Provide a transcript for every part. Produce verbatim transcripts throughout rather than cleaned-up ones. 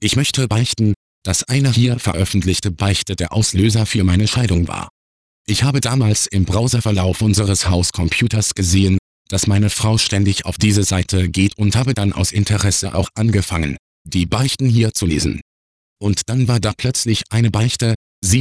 Ich möchte beichten, dass eine hier veröffentlichte Beichte der Auslöser für meine Scheidung war. Ich habe damals im Browserverlauf unseres Hauscomputers gesehen, dass meine Frau ständig auf diese Seite geht und habe dann aus Interesse auch angefangen, die Beichten hier zu lesen. Und dann war da plötzlich eine Beichte,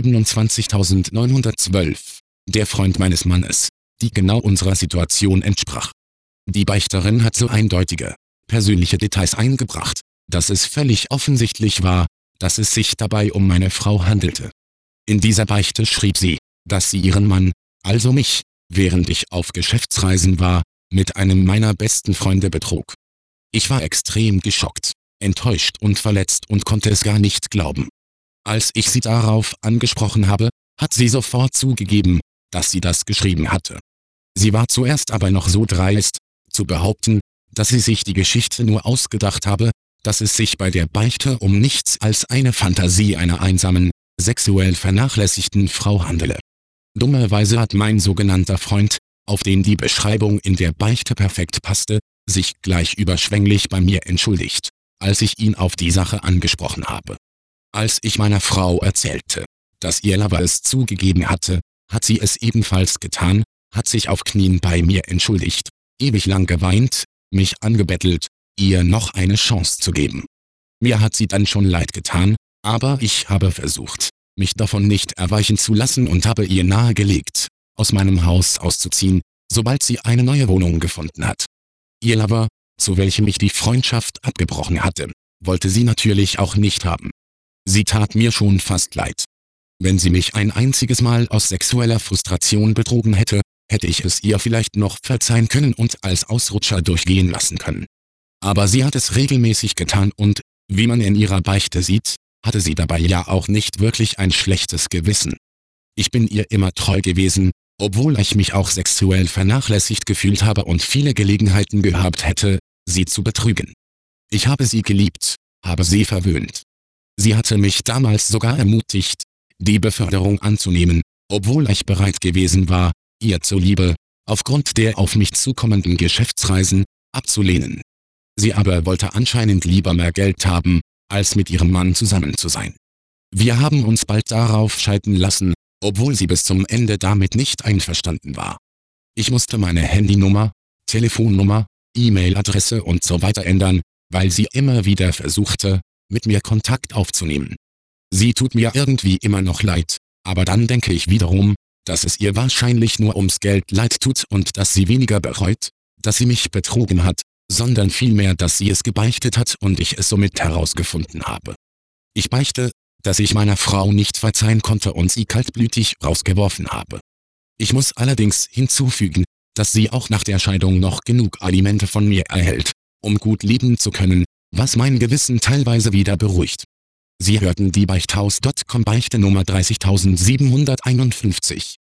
siebenundzwanzigtausendneunhundertzwölf, der Freund meines Mannes, die genau unserer Situation entsprach. Die Beichterin hat so eindeutige, persönliche Details eingebracht, dass es völlig offensichtlich war, dass es sich dabei um meine Frau handelte. In dieser Beichte schrieb sie, dass sie ihren Mann, also mich, während ich auf Geschäftsreisen war, mit einem meiner besten Freunde betrug. Ich war extrem geschockt, enttäuscht und verletzt und konnte es gar nicht glauben. Als ich sie darauf angesprochen habe, hat sie sofort zugegeben, dass sie das geschrieben hatte. Sie war zuerst aber noch so dreist, zu behaupten, dass sie sich die Geschichte nur ausgedacht habe, dass es sich bei der Beichte um nichts als eine Fantasie einer einsamen, sexuell vernachlässigten Frau handele. Dummerweise hat mein sogenannter Freund, auf den die Beschreibung in der Beichte perfekt passte, sich gleich überschwänglich bei mir entschuldigt, als ich ihn auf die Sache angesprochen habe. Als ich meiner Frau erzählte, dass ihr Lover es zugegeben hatte, hat sie es ebenfalls getan, hat sich auf Knien bei mir entschuldigt, ewig lang geweint, mich angebettelt, ihr noch eine Chance zu geben. Mir hat sie dann schon leid getan, aber ich habe versucht, mich davon nicht erweichen zu lassen und habe ihr nahegelegt, aus meinem Haus auszuziehen, sobald sie eine neue Wohnung gefunden hat. Ihr Lover, zu welchem ich die Freundschaft abgebrochen hatte, wollte sie natürlich auch nicht haben. Sie tat mir schon fast leid. Wenn sie mich ein einziges Mal aus sexueller Frustration betrogen hätte, hätte ich es ihr vielleicht noch verzeihen können und als Ausrutscher durchgehen lassen können. Aber sie hat es regelmäßig getan und, wie man in ihrer Beichte sieht, hatte sie dabei ja auch nicht wirklich ein schlechtes Gewissen. Ich bin ihr immer treu gewesen, obwohl ich mich auch sexuell vernachlässigt gefühlt habe und viele Gelegenheiten gehabt hätte, sie zu betrügen. Ich habe sie geliebt, habe sie verwöhnt. Sie hatte mich damals sogar ermutigt, die Beförderung anzunehmen, obwohl ich bereit gewesen war, ihr zuliebe, aufgrund der auf mich zukommenden Geschäftsreisen, abzulehnen. Sie aber wollte anscheinend lieber mehr Geld haben, als mit ihrem Mann zusammen zu sein. Wir haben uns bald darauf scheiden lassen, obwohl sie bis zum Ende damit nicht einverstanden war. Ich musste meine Handynummer, Telefonnummer, E-Mail-Adresse und so weiter ändern, weil sie immer wieder versuchte, mit mir Kontakt aufzunehmen. Sie tut mir irgendwie immer noch leid, aber dann denke ich wiederum, dass es ihr wahrscheinlich nur ums Geld leid tut und dass sie weniger bereut, dass sie mich betrogen hat, sondern vielmehr, dass sie es gebeichtet hat und ich es somit herausgefunden habe. Ich beichte, dass ich meiner Frau nicht verzeihen konnte und sie kaltblütig rausgeworfen habe. Ich muss allerdings hinzufügen, dass sie auch nach der Scheidung noch genug Alimente von mir erhält, um gut leben zu können, was mein Gewissen teilweise wieder beruhigt. Sie hörten die Beichthaus Punkt com Beichte Nummer dreißigtausendsiebenhunderteinundfünfzig.